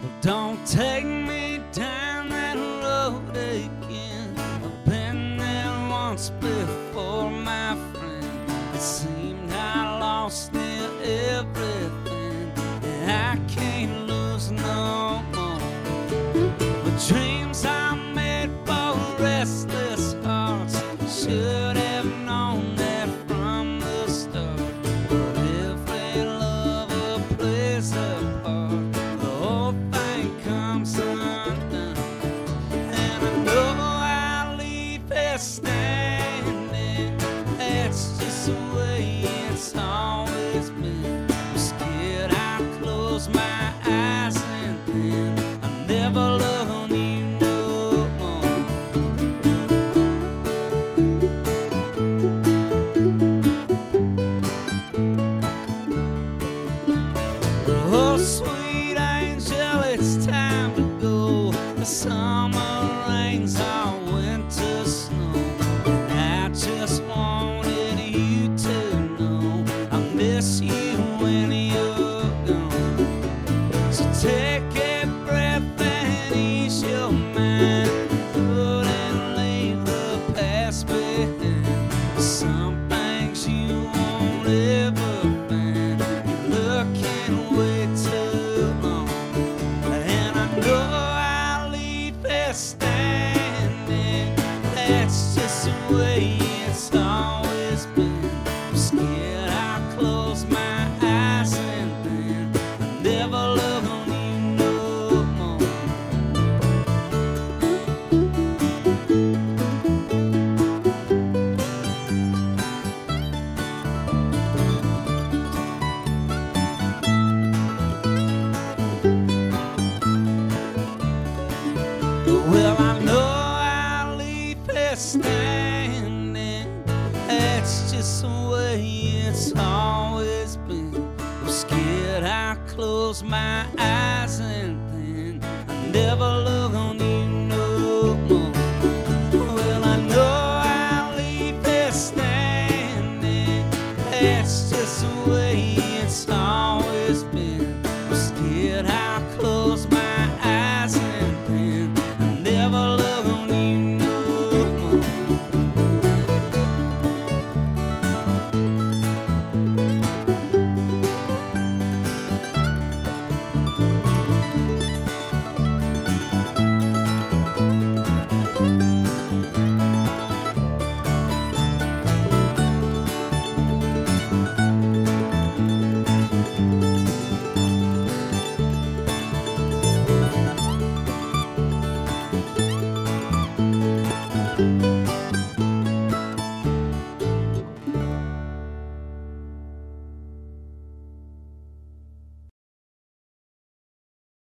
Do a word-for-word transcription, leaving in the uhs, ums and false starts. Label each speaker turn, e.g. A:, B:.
A: Don't take me down that road again. I've been there once before, my friend. It seemed I lost near everything, and I can't lose no more. But dreams are made for restless hearts. Should have known that from the start. But every lover plays a part. The whole thing comes undone, and I know I'll leave it standing. That's just the way it's always been. I'm scared I'll close my eyes and then I'll never love you no more. Oh, sweet angel, it's time to go. The summer rains are winter snow, and I just wanted you to know I miss you when you're gone. So take a breath and ease your mind. Good and leave the past behind. Some things you won't ever find. You're looking way too long, and I know I'll leave it standing. That's just the way it's always been. I'm scared I'll close my eyes and then I'll never love you no more. Well, I know I'll leave it standing. That's just the way it's always been. I'm scared I'll close my eyes and then I'll never look on you no more. Well, I know I'll leave it standing. That's just the way it's always been. I'm scared I'll close my eyes and then I'll never look on you no more. Thank you.